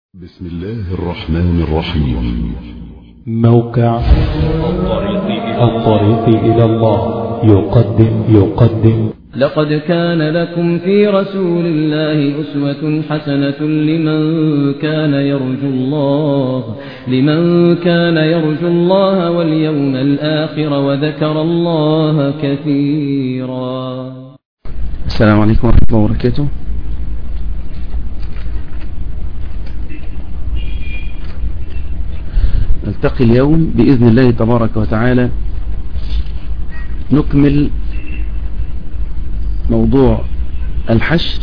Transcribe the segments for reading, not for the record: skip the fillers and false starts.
بسم الله الرحمن الرحيم. موقع الطريق إلى الله يقدم لقد كان لكم في رسول الله أسوة حسنة لمن كان يرجو الله واليوم الآخر وذكر الله كثيرا. السلام عليكم ورحمة الله وبركاته. نلتقي اليوم بإذن الله تبارك وتعالى نكمل موضوع الحشر،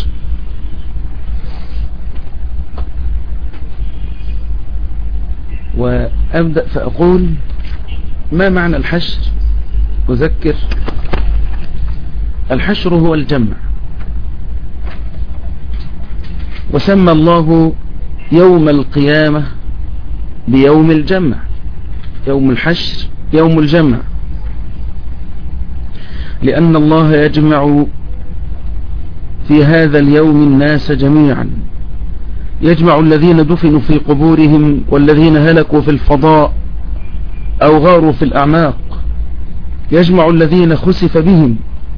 وأبدأ فأقول ما معنى الحشر؟ أذكر الحشر هو الجمع، وسمى الله يوم القيامة بيوم الجمع، يوم الحشر يوم الجمع، لأن الله يجمع في هذا اليوم الناس جميعا، يجمع الذين دفنوا في قبورهم والذين هلكوا في الفضاء أو غاروا في الأعماق، يجمع الذين خسف بهم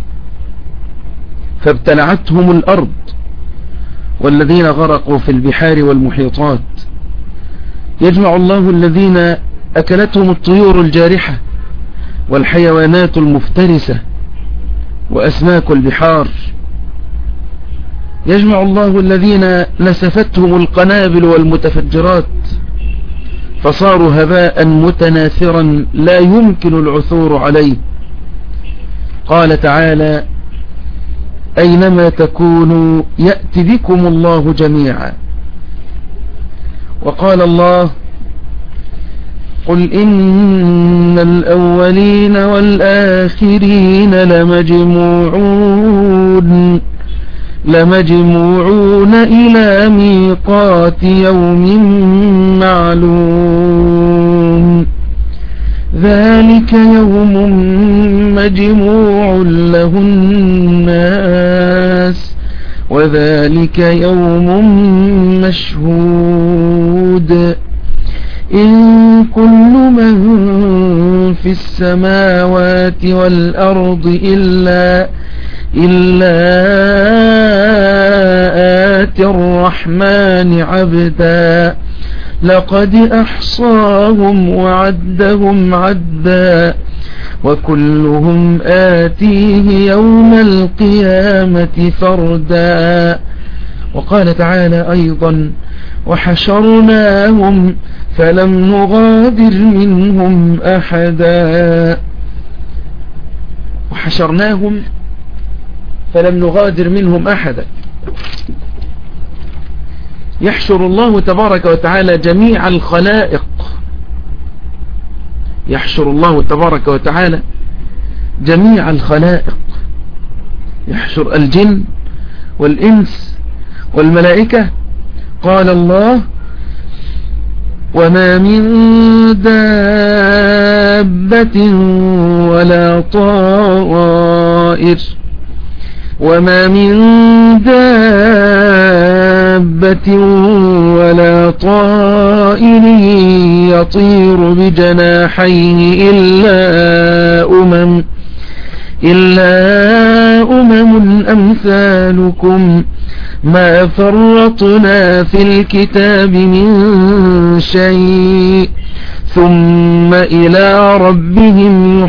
فابتلعتهم الأرض والذين غرقوا في البحار والمحيطات، يجمع الله الذين أكلتهم الطيور الجارحة والحيوانات المفترسة وأسماك البحار، يجمع الله الذين نسفتهم القنابل والمتفجرات فصاروا هباء متناثرا لا يمكن العثور عليه. قال تعالى: أينما تكونوا يأتي بكم الله جميعا. وقال الله: قل إن الأولين والآخرين لمجموعون إلى ميقات يوم معلوم، ذلك يوم مجموع له الناس وذلك يوم مشهود، إن كل من في السماوات والأرض إلا آتي الرحمن عبدا، لقد أحصاهم وعدهم عدا، وكلهم آتيه يوم القيامة فردا. وقال تعالى أيضا: وحشرناهم فلم نغادر منهم أحدا. وحشرناهم فلم نغادر منهم أحدا. يحشر الله تبارك وتعالى جميع الخلائق، يحشر الله تبارك وتعالى جميع الخلائق، يحشر الجن والإنس والملائكة. قال الله: وما من دابة ولا طائر يطير بجناحيه إلا أمم أمثالكم ما فرطنا في الكتاب من شيء ثم إلى ربهم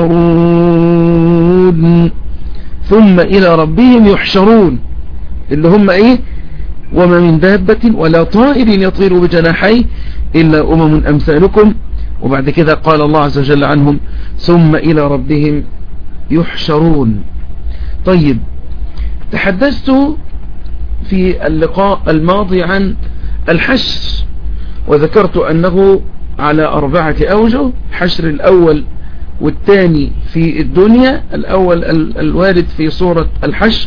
يحشرون. اللي هم ايه؟ وما من دابة ولا طائر يطير بجناحيه إلا أمم أمثالكم. وبعد كده قال الله عز وجل عنهم: ثم إلى ربهم يحشرون. طيب، تحدثت في اللقاء الماضي عن الحشر، وذكرت أنه على 4 أوجه: الحشر الأول والثاني في الدنيا، الأول الوارد في سورة الحشر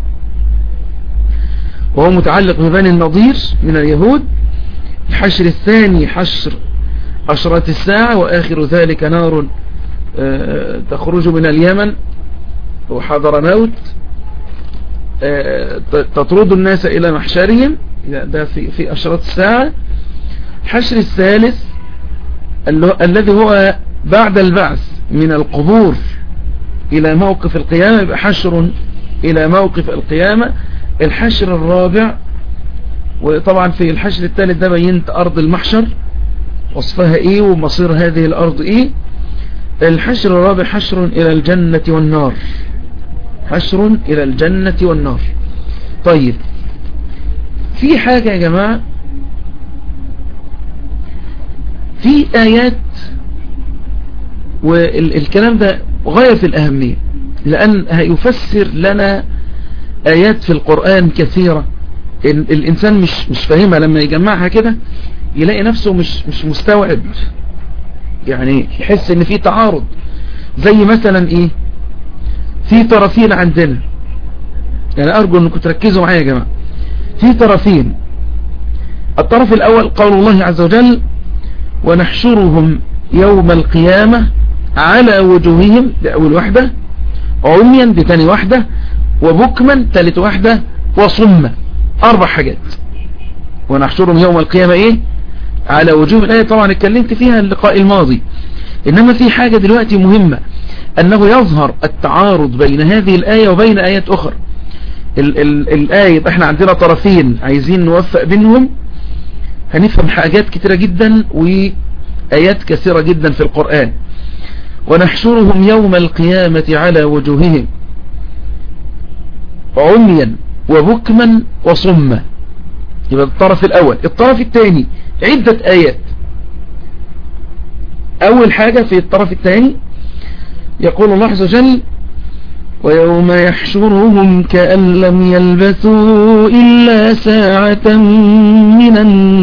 وهو متعلق ببني النضير من اليهود، الحشر الثاني حشر أشرة الساعة، وآخر ذلك نار تخرج من اليمن وحضرموت تطرد الناس إلى محشرهم ده في أشراط الساعة. حشر الثالث الذي هو بعد البعث من القبور إلى موقف القيامة، يبقى حشر إلى موقف القيامة. الحشر الرابع، وطبعا في الحشر الثالث ده بينت أرض المحشر وصفها إيه ومصير هذه الأرض إيه. الحشر الرابع حشر إلى الجنة والنار، حشر إلى الجنة والنار. طيب في حاجة يا جماعة، في آيات، والكلام ده غاية في الأهمية لأن هيفسر لنا آيات في القرآن كثيرة الإنسان مش فاهمها، لما يجمعها كده يلاقي نفسه مش مستوعب، يعني يحس ان في تعارض. زي مثلا ايه، في طرفين عندنا، يعني ارجو انكم تركزوا معايا يا جماعة. في طرفين، الطرف الاول قول الله عز وجل ونحشرهم يوم القيامة على وجوههم، دي اول واحدة، عميا دي تاني واحدة، وبكما تالت واحدة، وصما. 4 حاجات. ونحشرهم يوم القيامة ايه على وجوه. الآية طبعا اتكلمت فيها اللقاء الماضي، انما في حاجة دلوقتي مهمة، انه يظهر التعارض بين هذه الآية وبين آيات اخرى. الآية احنا عندنا طرفين عايزين نوفق بينهم، هنفهم حاجات كتيرة جدا وآيات كثيرة جدا في القرآن. ونحشرهم يوم القيامة على وجوههم عميا وبكما وصما. يبقى الطرف الأول. الطرف الثاني عدة آيات. أول حاجة في الطرف الثاني يقول الله عز وجل ويوم يحشرهم كأن لم يلبثوا إلا ساعة من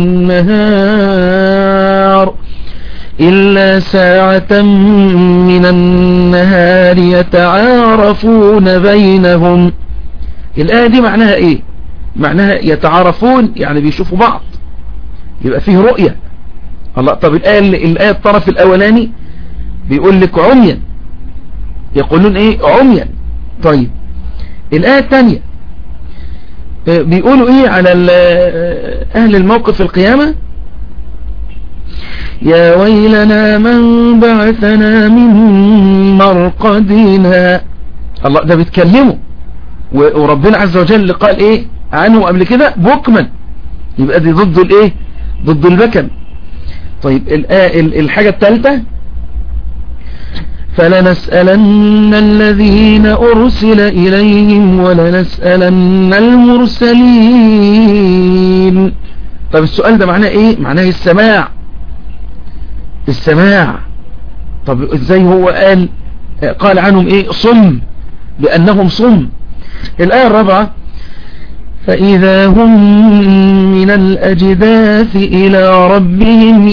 النهار يتعارفون بينهم. الآية دي معناها ايه؟ معناها يتعارفون يعني بيشوفوا بعض، يبقى فيه رؤية. الله. طب الآية الطرف الأولاني بيقول لك عميا، يقولون ايه عميا. طيب الآية الثانية بيقولوا ايه على أهل الموقف القيامة؟ يا ويلنا من بعثنا من مرقدنا. الله، ده بيتكلموا، وربنا عز وجل قال ايه عنه قبل كده؟ بكما. يبقى دي ضد الايه؟ ضد البكم. طيب الحاجة الثالثة فلنسألن الذين أرسل إليهم ولنسألن المرسلين. طب السؤال ده معناه ايه؟ معناه السماع. طب ازاي هو قال عنهم ايه؟ صم، بأنهم صم. الآية الرابعة فإذا هم من الأجداث إلى ربهم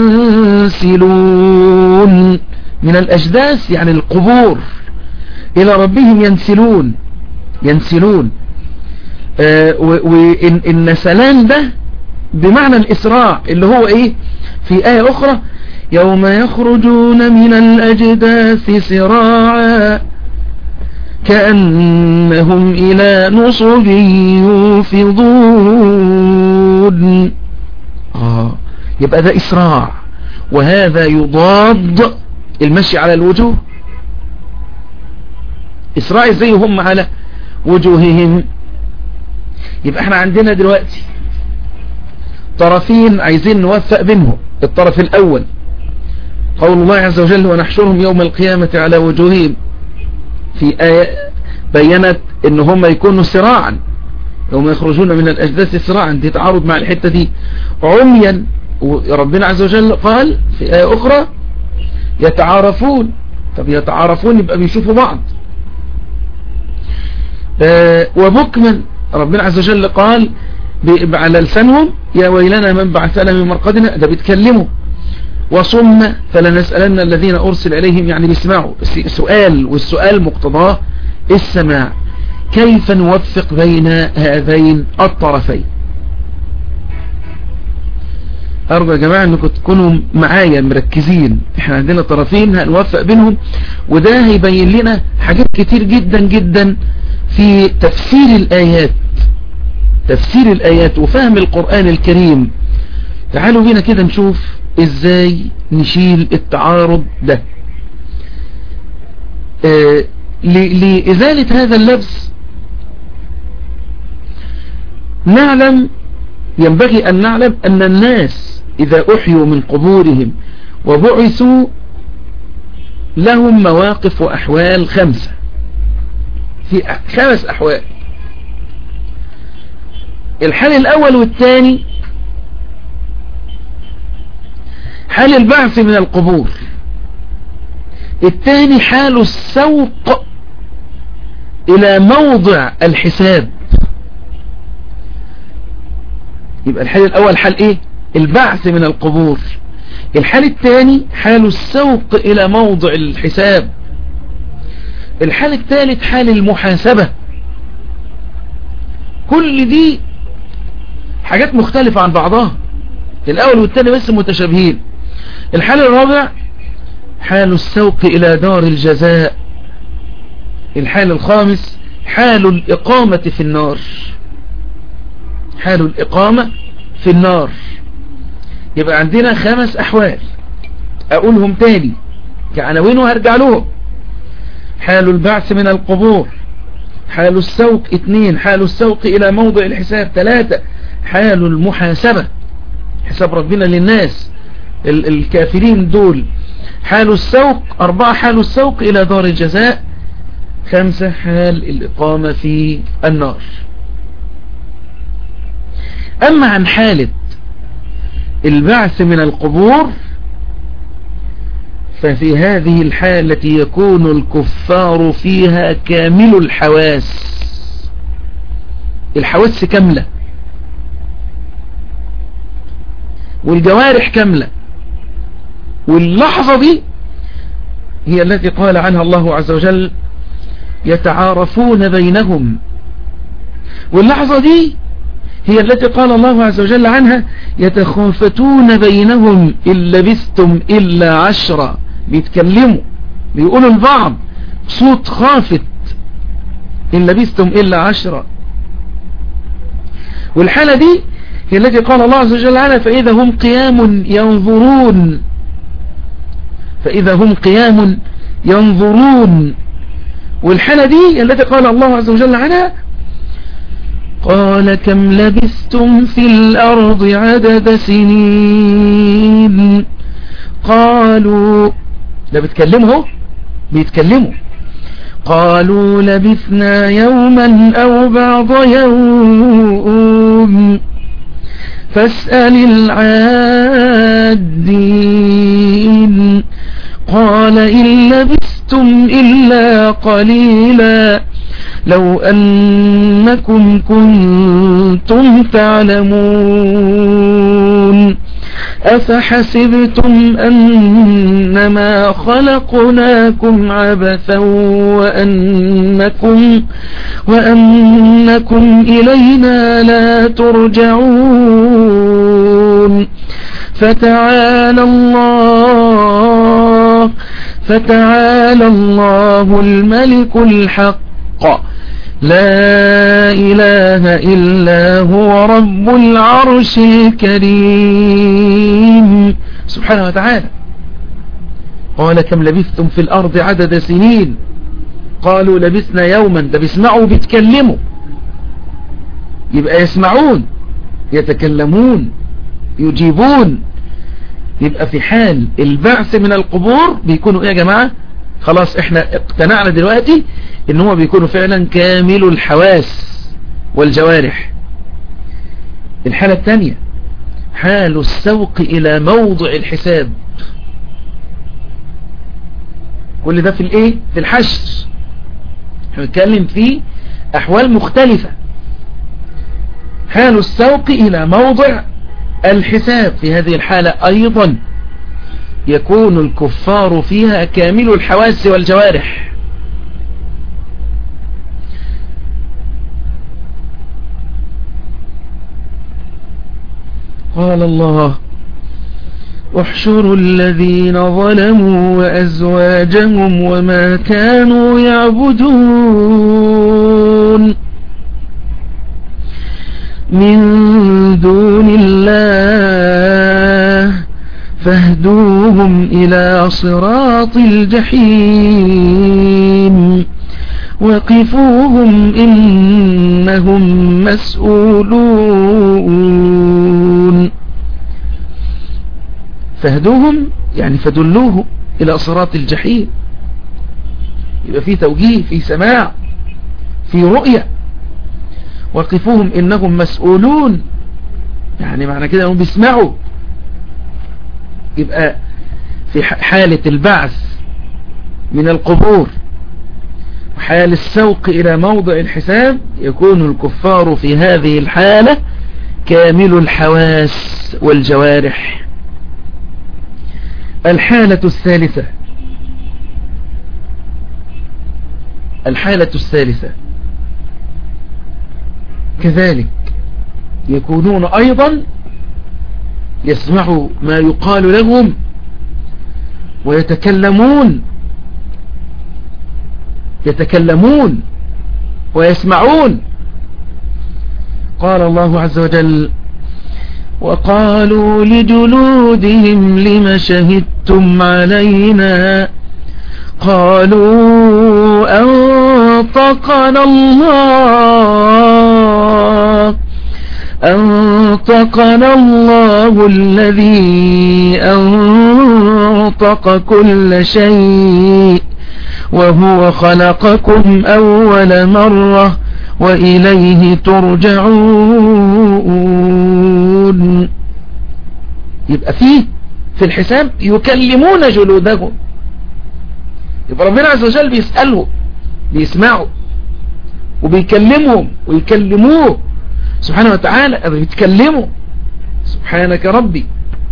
ينسلون. من الأجداث يعني القبور، إلى ربهم ينسلون. والنسلان ده بمعنى الإسراع، اللي هو إيه في آية أخرى يوم يخرجون من الأجداث سراعا كأنهم إلى نصب يوفضون. يبقى ده إسراع، وهذا يضاد المشي على الوجوه. إسراع ازاي هم على وجوههم؟ يبقى احنا عندنا دلوقتي طرفين عايزين نوفق بينهم. الطرف الأول قول الله عز وجل ونحشرهم يوم القيامة على وجوههم، في آية بيّنت ان هم يكونوا سراعا، يوم يخرجون من الأجداث سراعا، دي تعارض مع الحتة دي. عميا، وربنا عز وجل قال في آية أخرى يتعارفون. طب يتعارفون يبقى بيشوفوا بعض. وبكما ربنا عز وجل قال على لسانهم يا ويلنا من بعثنا من مرقدنا، ده بيتكلموا. وصم فلنسألن الذين أرسل إليهم، يعني بيسمعوا سؤال، والسؤال مقتضاه السماع. كيف نوفق بين هذين الطرفين؟ أرجو يا جماعة أنكم تكونوا معايا مركزين. احنا عندنا طرفين هنوفق بينهم، وده هيبين لنا حاجات كتير جدا جدا في تفسير الآيات. تفسير الآيات وفهم القرآن الكريم. تعالوا بينا كده نشوف ازاي نشيل التعارض ده. لإزالة هذا اللبس ينبغي أن نعلم أن الناس إذا أحيوا من قبورهم وبعثوا لهم مواقف وأحوال 5. في 5 أحوال. الحال الأول والثاني حال البعث من القبور، الثاني حال السوق إلى موضع الحساب. يبقى الحال الأول حال إيه؟ البعث من القبور. الحال الثاني حال السوق إلى موضع الحساب. الحال الثالث حال المحاسبة. كل دي حاجات مختلفة عن بعضها، الأول والثاني بس متشابهين. الحال الرابع حال السوق إلى دار الجزاء. الحال الخامس حال الإقامة في النار. حال الإقامة في النار. يبقى عندنا 5 أحوال، أقولهم تاني كعناوين وهرجع لهم. حال البعث من القبور، حال السوق 2، حال السوق إلى موضع الحساب 3، حال المحاسبة حساب ربنا للناس الكافرين دول، حال السوق 4، حال السوق إلى دار الجزاء 5، حال الإقامة في النار. أما عن حالة البعث من القبور ففي هذه الحالة يكون الكفار فيها كامل الحواس كاملة، والجوارح كاملة. واللحظة دي هي التي قال عنها الله عز وجل يتعارفون بينهم. واللحظة دي هي التي قال الله عز وجل عنها يتخافتون بينهم إن لبثتم إلا 10. بيتكلموا بيقولوا البعض صوت خافت إن لبثتم إلا 10. والحالة دي هي التي قال الله عز وجل عنها فإذا هم قيام ينظرون. فإذا هم قيام ينظرون. والحالة دي التي قال الله عز وجل عنها قال كم لبثتم في الأرض عدد سنين. قالوا ده بيتكلموا قالوا لبثنا يوما أو بعض يوم فاسأل العادين. قال إن لبثتم إلا قليلا لو أنكم كنتم تعلمون أفحسبتم أنما خلقناكم عبثا وأنكم إلينا لا ترجعون. فتعالى الله الملك الحق لا إله إلا هو رب العرش الكريم سبحانه وتعالى. قال كم لبثتم في الأرض عدد سنين. قالوا لبثنا يوما. ده بيسمعوا بيتكلموا، يبقى يسمعون يتكلمون يجيبون. يبقى في حال البعث من القبور بيكونوا ايه يا جماعة؟ خلاص احنا اقتنعنا دلوقتي ان هو بيكونوا فعلا كامل الحواس والجوارح. الحالة الثانية حال السوق الى موضع الحساب. كل ده في الايه؟ في الحشر. احنا بنتكلم في احوال مختلفة. حال السوق الى موضع الحساب في هذه الحالة ايضا يكون الكفار فيها كامل الحواس والجوارح. قال الله احشروا الذين ظلموا وأزواجهم وما كانوا يعبدون من دون الله فاهدوهم إلى صراط الجحيم وقفوهم إنهم مسؤولون. فاهدوهم يعني فدلوهم إلى صراط الجحيم، يبقى في توجيه، في سماع، في رؤية. وقفوهم إنهم مسؤولون يعني معنى كده أنهم بيسمعوا. يبقى في حالة البعث من القبور وحال السوق إلى موضع الحساب يكون الكفار في هذه الحالة كامل الحواس والجوارح. الحالة الثالثة كذلك يكونون أيضا يسمعوا ما يقال لهم ويتكلمون ويسمعون. قال الله عز وجل: وقالوا لجلودهم لم شهدتم علينا قالوا أنطقنا الله الذي أنطق كل شيء وهو خلقكم أول مرة وإليه ترجعون. يبقى في الحساب يكلمون جلودهم، يبقى ربنا عز وجل بيسألهم، بيسمعوا وبيكلمهم ويكلموه سبحانه وتعالى، بيتكلموا سبحانك ربي.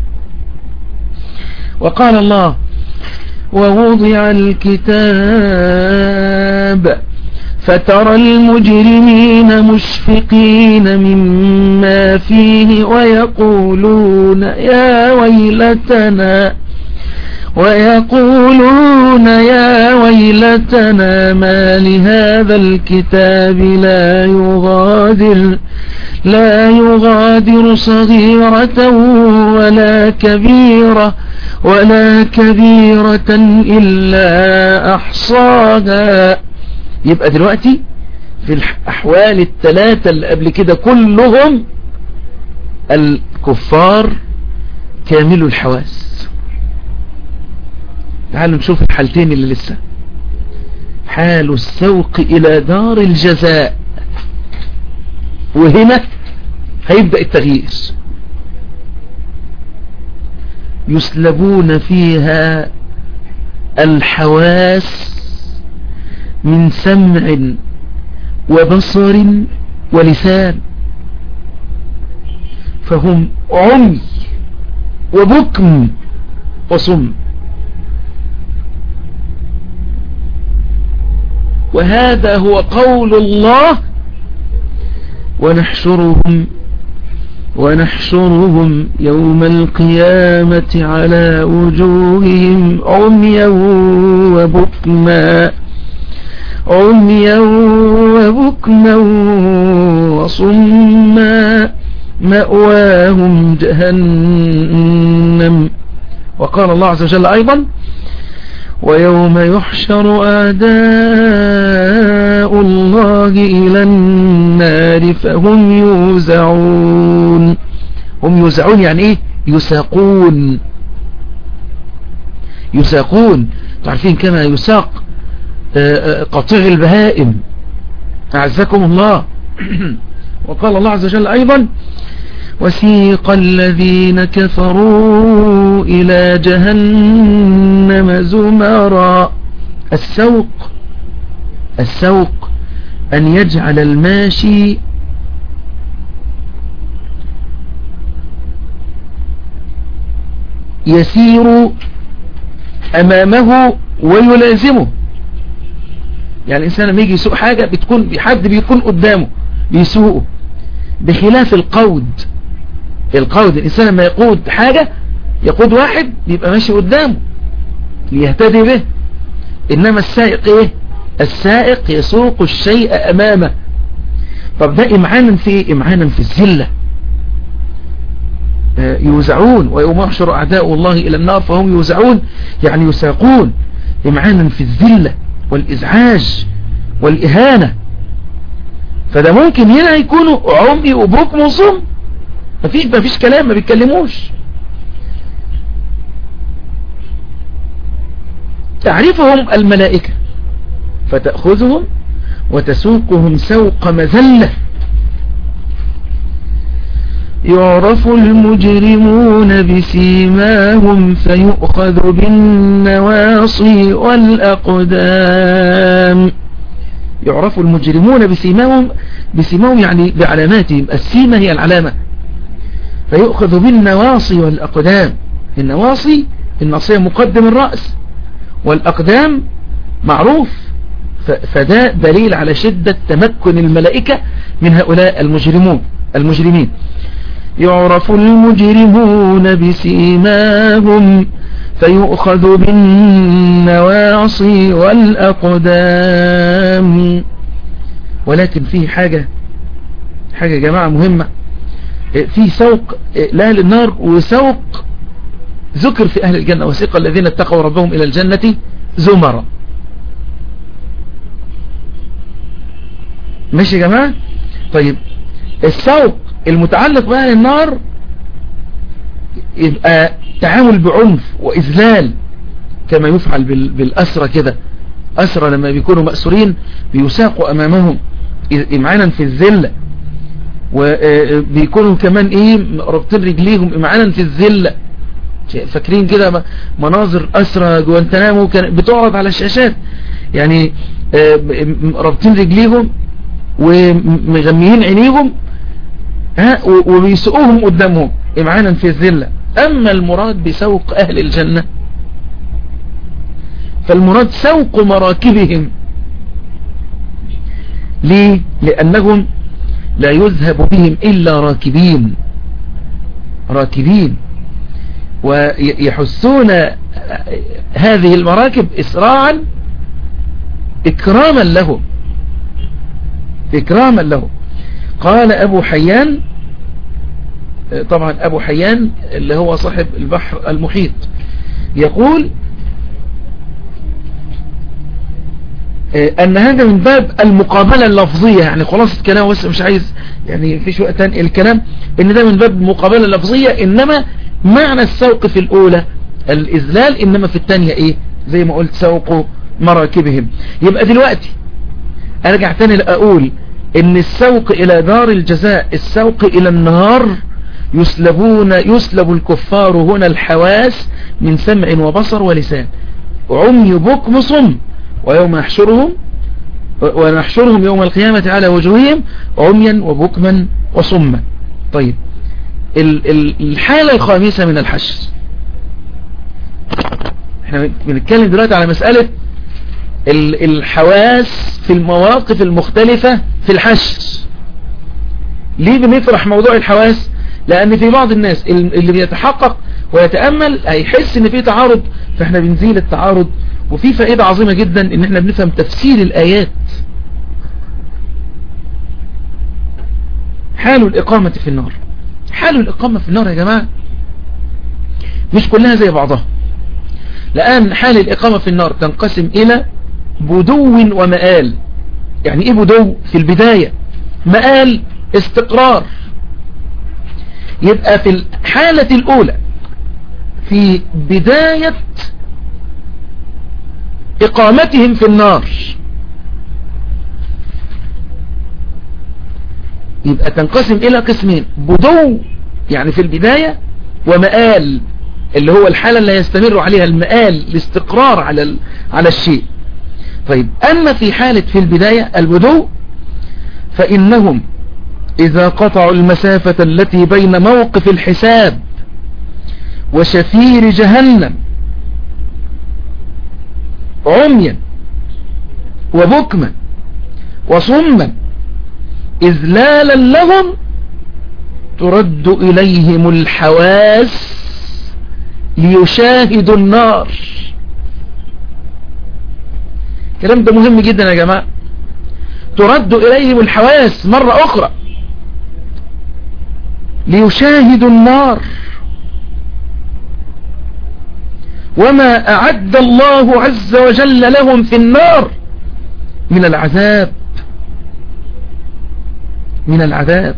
وقال الله: ووضع الكتاب فترى المجرمين مشفقين مما فيه ويقولون يا ويلتنا ما لهذا الكتاب لا يغادر صغيرة ولا كبيرة إلا أحصاها. يبقى دلوقتي في الأحوال الثلاثة اللي قبل كده كلهم الكفار كامل الحواس. تعالوا نشوف الحالتين اللي لسه. حال السوق إلى دار الجزاء، وهنا هيبدأ التغيير. يسلبون فيها الحواس من سمع وبصر ولسان، فهم عمي وبكم وصم. وهذا هو قول الله: ونحشرهم يوم القيامة على وجوههم عميا وبكما وصما مأواهم جهنم. وقال الله عز وجل أيضا: ويوم يحشر أعداء الله إلى النار فهم يوزعون. هم يوزعون يعني ايه؟ يساقون. تعرفين كما يساق قطيع البهائم، أعزكم الله. وقال الله عز وجل أيضا: وسيق الذين كفروا إلى جهنم زمرا. السوق أن يجعل الماشي يسير أمامه ويلازمه. يعني الإنسان لما يجي يسوق حاجة حد بيكون قدامه بيسوقه، بخلاف القود. الإنسان لما يقود حاجة، يقود واحد بيبقى ماشي قدامه ليهتدي به. إنما السائق إيه؟ السائق يسوق الشيء أمامه. طب ده إمعانا في إيه؟ إمعانا في الذلة. يوزعون ويوم يحشر أعداء الله إلى النار فهم يوزعون، يعني يساقون، إمعانا في الذلة والإزعاج والإهانة. فده ممكن هنا يكونوا عمي وبكم وصم، مفيش كلام، ما بيتكلموش. تعرفهم الملائكة فتأخذهم وتسوقهم سوق مذلة. يعرف المجرمون بسيماهم فيؤخذ بالنواصي والأقدام. يعرف المجرمون بسيماهم يعني بعلاماتهم، السيمة هي العلامة. فيؤخذ بالنواصي والأقدام. النواصي الناصية مقدم الرأس، والأقدام معروف. فده دليل على شدة تمكن الملائكة من هؤلاء المجرمين. يعرف المجرمون بسيماهم فيؤخذ بالنواصي والأقدام. ولكن في حاجة يا جماعة مهمة، في سوق لأهل النار وسوق ذكر في أهل الجنة، وسيق الذين اتقوا ربهم إلى الجنة زمرا. ماشي يا جماعة؟ طيب السوق المتعلق بأهل النار يبقى تعامل بعنف وإذلال، كما يفعل بالأسرى كده. أسرى لما بيكونوا مأسورين بيساقوا أمامهم إمعانا في الذلة، وبيكونوا كمان ربطين رجليهم إمعانا في الذلة. فاكرين كده مناظر أسرى جوانتنامو كانت بتعرض على الشاشات، يعني ربطين رجليهم ومغميين عينيهم وبيسقوهم قدامهم إمعانا في الذلة. أما المراد بسوق أهل الجنة فالمراد سوق مراكبهم. ليه؟ لأنهم لا يذهب بهم إلا راكبين، ويحسون هذه المراكب إسراعا إكراما لهم. قال أبو حيان، طبعا أبو حيان اللي هو صاحب البحر المحيط، يقول أن هذا من باب المقابلة اللفظية. يعني خلاصة كلام، بس مش عايز يعني في شوية تاني الكلام، إن ده من باب المقابلة اللفظية. إنما معنى السوق في الأولى الإذلال، إنما في الثانية زي ما قلت سوق مراكبهم. يبقى دلوقتي أرجع تاني لأقول إن السوق إلى دار الجزاء، السوق إلى النار، يسلب الكفار هنا الحواس من سمع وبصر ولسان، عمي بكم صم، ونحشرهم يوم القيامة على وجوههم عميا وبكما وصما. طيب الحالة الخامسة من الحشر، احنا بنتكلم دلوقتي على مسألة الحواس في المواقف المختلفة في الحشر. ليه بنفرح موضوع الحواس؟ لأن في بعض الناس اللي بيتحقق ويتأمل هيحس ان في تعارض، فاحنا بنزيل التعارض. وفي فائدة عظيمة جدا ان احنا بنفهم تفسير الآيات. حال الإقامة في النار، حال الإقامة في النار يا جماعة مش كلها زي بعضها، لأن حال الإقامة في النار تنقسم إلى بدو ومآل. يعني إيه بدو؟ في البداية. مآل استقرار. يبقى في الحالة الأولى في بداية إقامتهم في النار يبقى تنقسم إلى قسمين: بدو يعني في البداية، ومآل اللي هو الحالة اللي يستمر عليها المآل، الاستقرار على الشيء. طيب أما في حالة في البداية البدو فإنهم إذا قطعوا المسافة التي بين موقف الحساب وشفير جهنم عميا وبكما وصما إذلالا لهم ترد إليهم الحواس ليشاهدوا النار. الكلام ده مهم جدا يا جماعة. ترد إليهم الحواس مرة أخرى ليشاهدوا النار وما أعد الله عز وجل لهم في النار من العذاب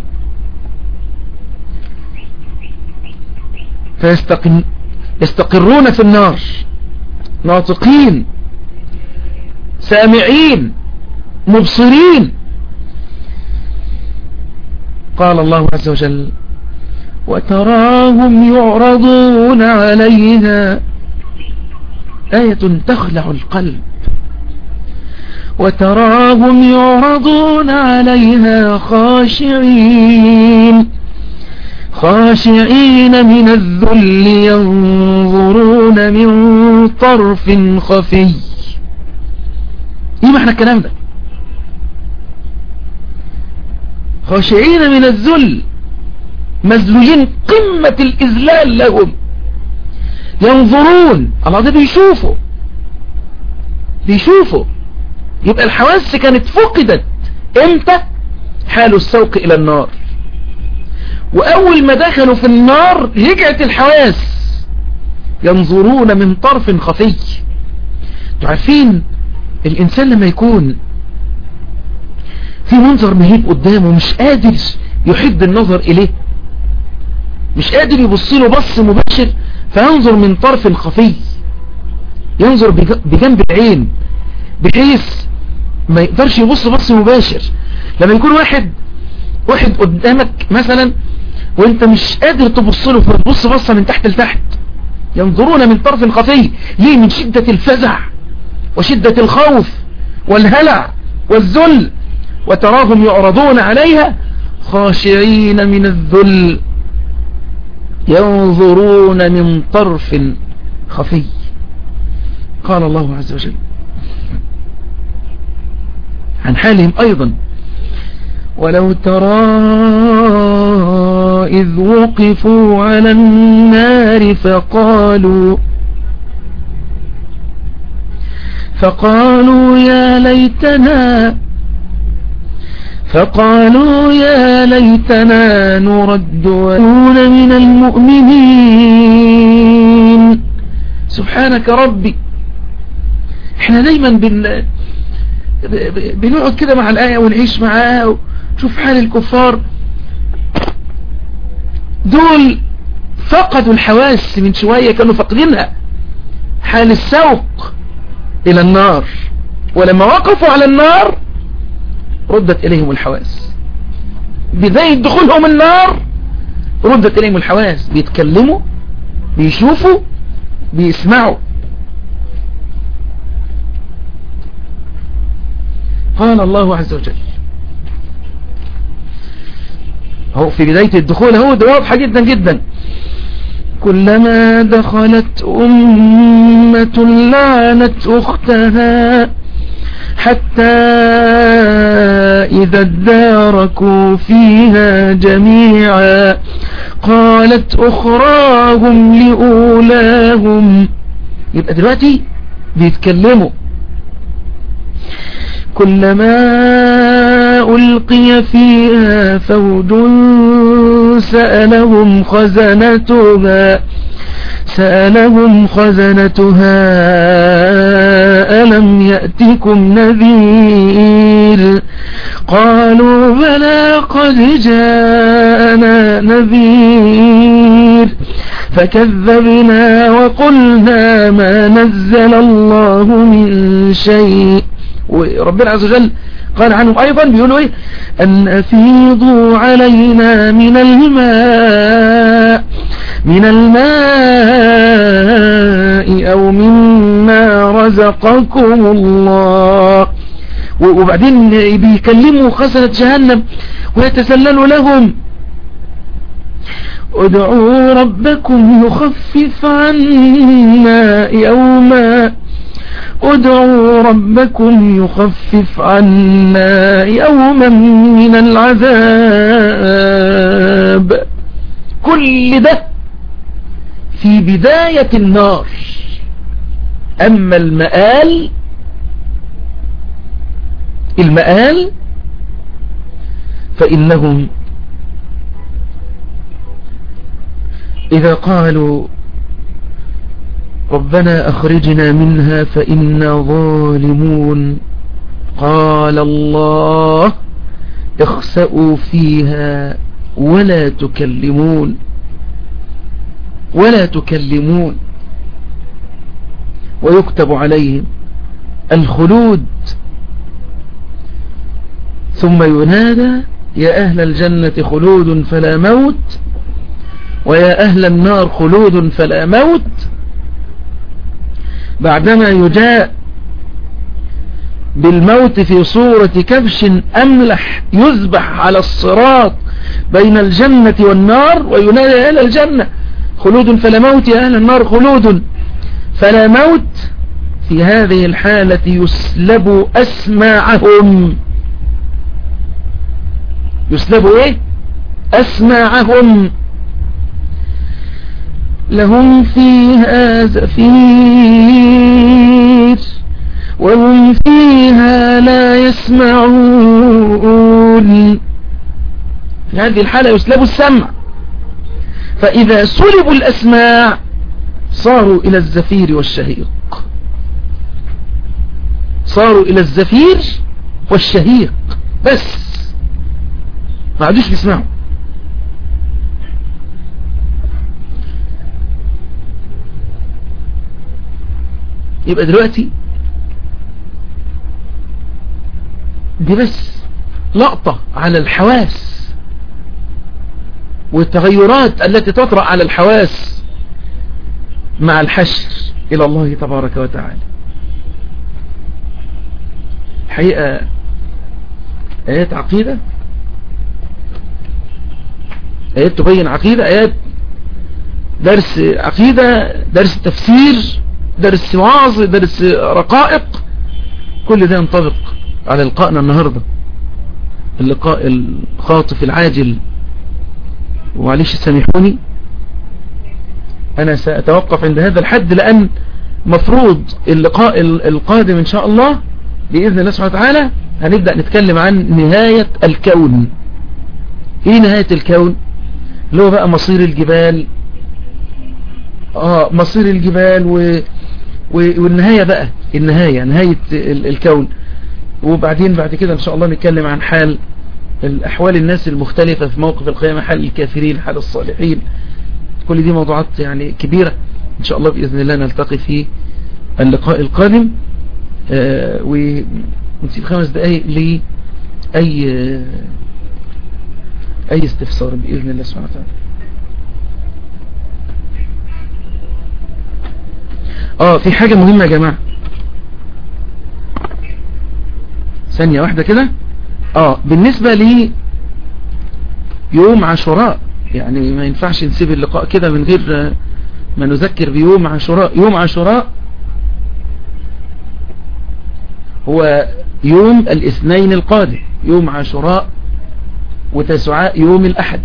فيستقرون في النار ناطقين سامعين مبصرين. قال الله عز وجل وتراهم يعرضون عليها آية تخلع القلب وتراهم يعرضون عليها خاشعين من الذل ينظرون من طرف خفي. ايه معنى الكلام ده؟ خاشعين من الذل مذلولين قمة الإذلال لهم ينظرون. الله ده بيشوفوا يبقى الحواس كانت فقدت امتى؟ حال السوق إلى النار. وأول ما دخلوا في النار رجعت الحواس ينظرون من طرف خفي. تعرفين الإنسان لما يكون في منظر مهيب قدامه مش قادر يحد النظر إليه مش قادر يبصيله بص مباشر فينظر من طرف خفي ينظر بجنب العين بحيث ما يقدرش يبص بص مباشر. لما يكون واحد قدامك مثلا وانت مش قادر تبص له فتبص بصة من تحت لتحت ينظرون من طرف خفي. ليه؟ من شدة الفزع وشدة الخوف والهلع والذل. وتراهم يعرضون عليها خاشعين من الذل ينظرون من طرف خفي. قال الله عز وجل عن حالهم أيضا ولو ترى إذ وقفوا على النار فقالوا يا ليتنا نرد ونكون من المؤمنين. سبحانك ربي. احنا دايما بنقعد كده مع الآية ونعيش معاها وشوف حال الكفار دول فقدوا الحواس من شوية كانوا فقدينها حال السوق إلى النار ولما وقفوا على النار ردت إليهم الحواس. بداية دخولهم النار ردت إليهم الحواس بيتكلموا بيشوفوا بيسمعوا. قال الله عز وجل هو في بداية الدخول هو ده واضحة جدا جدا كلما دخلت أمة لعنت أختها حتى إذا اداركوا فيها جميعا قالت أخراهم لأولاهم. يبقى دلوقتي بيتكلموا كلما ألقي فيها فوج سألهم خزنتها ألم يأتكم نذير قالوا بلى قد جاءنا نذير فكذبنا وقلنا ما نزل الله من شيء. وربنا عز وجل قال عنهم أيضا بيقولوا إيه أن أفيضوا علينا من الماء أو مما رزقكم الله. وبعدين بيكلموا خزنة جهنم ويتسللوا لهم ادعوا ربكم يخفف عنا يوما من العذاب. كل ده في بداية النار. أما المآل فإنهم إذا قالوا ربنا أخرجنا منها فإنا ظالمون قال الله اخسأوا فيها ولا تكلمون ويكتب عليهم الخلود ثم ينادى يا أهل الجنة خلود فلا موت ويا أهل النار خلود فلا موت. بعدما يجاء بالموت في صورة كبش أملح يذبح على الصراط بين الجنة والنار وينادي يا أهل الجنة خلود فلا موت يا أهل النار خلود فلا موت، في هذه الحالة يسلب أسماعهم. يسلب إيه؟ أسماعهم. لهم فيها زفير وهم فيها لا يسمعون. في هذه الحالة يسلب السمع، فإذا سلبوا الأسماع صاروا إلى الزفير والشهيق، صاروا إلى الزفير والشهيق بس، ما عادوش بيسمعوا. يبقى دلوقتي دي بس لقطة على الحواس والتغيرات التي تطرأ على الحواس مع الحشر إلى الله تبارك وتعالى. حقيقة آيات عقيدة، آيات تبين عقيدة، آيات درس عقيدة، درس تفسير، درس وعظ، درس رقائق، كل ده ينطبق على لقائنا النهاردة، اللقاء الخاطف العاجل. ومعلش سامحوني أنا سأتوقف عند هذا الحد، لأن مفروض اللقاء القادم إن شاء الله بإذن الله سبحانه وتعالى هنبدأ نتكلم عن نهاية الكون. إيه نهاية الكون؟ اللي هو بقى مصير الجبال، مصير الجبال والنهاية بقى، نهاية الكون. وبعدين بعد كده إن شاء الله نتكلم عن حال الأحوال الناس المختلفة في موقف القيامة، حال الكافرين، حال الصالحين. كل دي موضوعات يعني كبيرة إن شاء الله بإذن الله نلتقي في اللقاء القادم. ونسيب 5 دقائق لأي استفسار بإذن الله سبحانه وتعالى. في حاجة مهمة يا جماعة، ثانية واحدة كده. بالنسبة لي يوم عاشوراء، يعني ما ينفعش نسيب اللقاء كده من غير ما نذكر بيوم عاشوراء. يوم عاشوراء هو يوم الاثنين القادم، يوم عاشوراء وتسعاء يوم الأحد.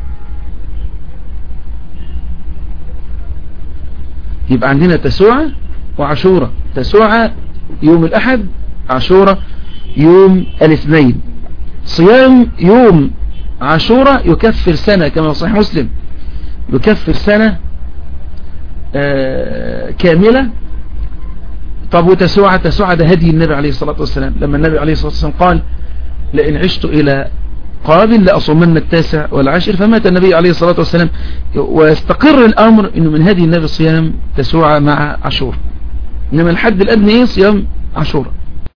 يبقى عندنا تسوعة وعاشوراء، تسوعة يوم الأحد، عاشوراء يوم الاثنين. صيام يوم عاشوراء يكفر سنة كما صحيح مسلم، يكفر سنة كاملة. طب وتسوعة ده هدي النبي عليه الصلاة والسلام، لما النبي عليه الصلاة والسلام قال لئن عشت إلى قابل لأصومن 9 والعاشر، فمات النبي عليه الصلاة والسلام. ويستقر الأمر إنه من هدي النبي صيام تسوعة مع عاشوراء، إنما الحد الأدنى صيام عاشوراء.